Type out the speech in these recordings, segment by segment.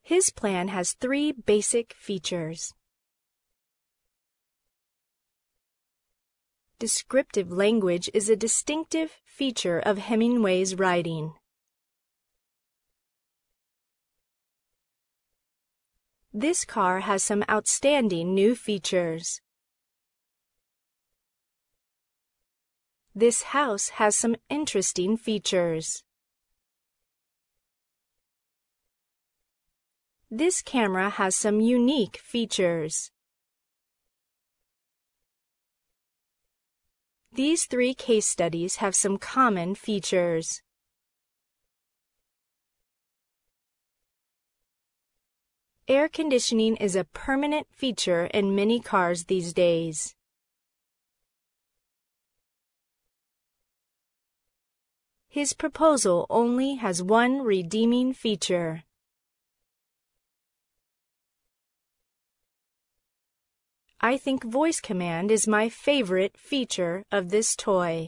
His plan has 3 basic features. Descriptive language is a distinctive feature of Hemingway's writing. This car has some outstanding new features. This house has some interesting features. This camera has some unique features. These 3 case studies have some common features. Air conditioning is a permanent feature in many cars these days. His proposal only has one redeeming feature. I think voice command is my favorite feature of this toy.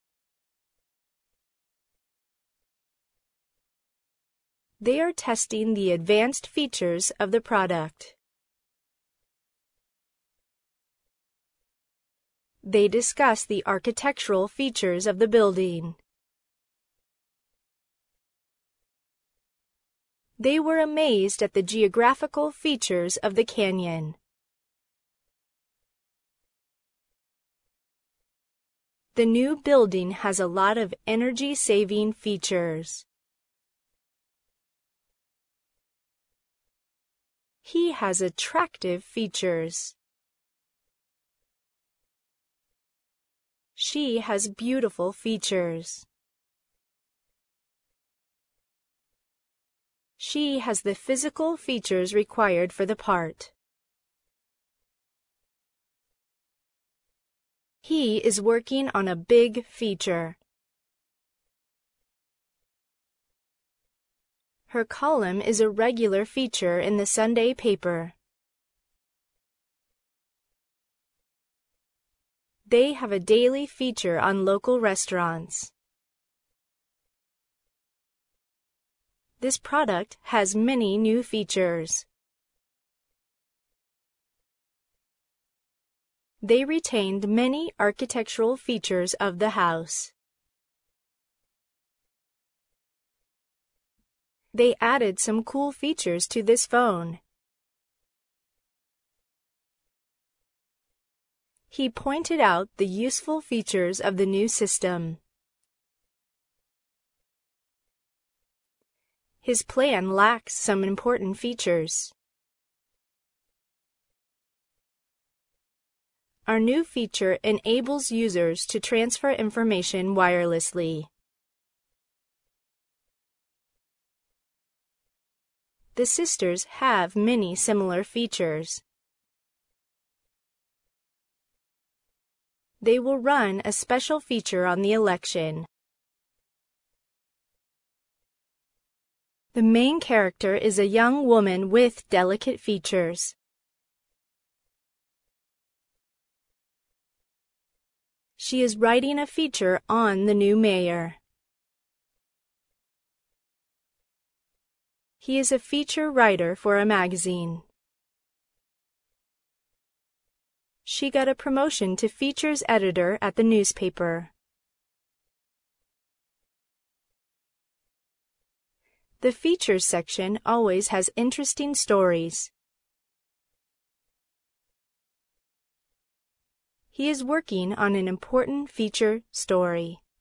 They are testing the advanced features of the product. They discuss the architectural features of the building. They were amazed at the geographical features of the canyon. The new building has a lot of energy-saving features. He has attractive features. She has beautiful features. She has the physical features required for the part. He is working on a big feature. Her column is a regular feature in the Sunday paper. They have a daily feature on local restaurants. This product has many new features. They retained many architectural features of the house. They added some cool features to this phone. He pointed out the useful features of the new system. His plan lacks some important features. Our new feature enables users to transfer information wirelessly. The sisters have many similar features. They will run a special feature on the election. The main character is a young woman with delicate features. She is writing a feature on the new mayor. He is a feature writer for a magazine. She got a promotion to features editor at the newspaper. The features section always has interesting stories. He is working on an important feature story.